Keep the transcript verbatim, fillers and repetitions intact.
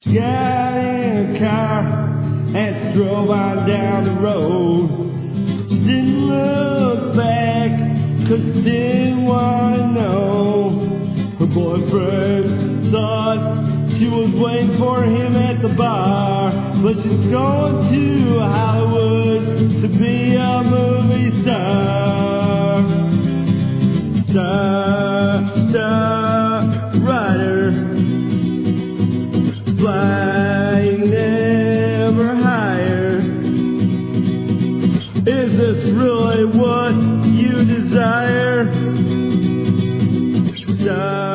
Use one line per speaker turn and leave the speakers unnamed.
Got in a car and drove on down the road. She didn't look back, cause she didn't wanna know. Her boyfriend thought she was waiting for him at the bar, but she's going to Hollywood to be a movie star. Star, star, rider, flying never higher. Is this really what you desire? Star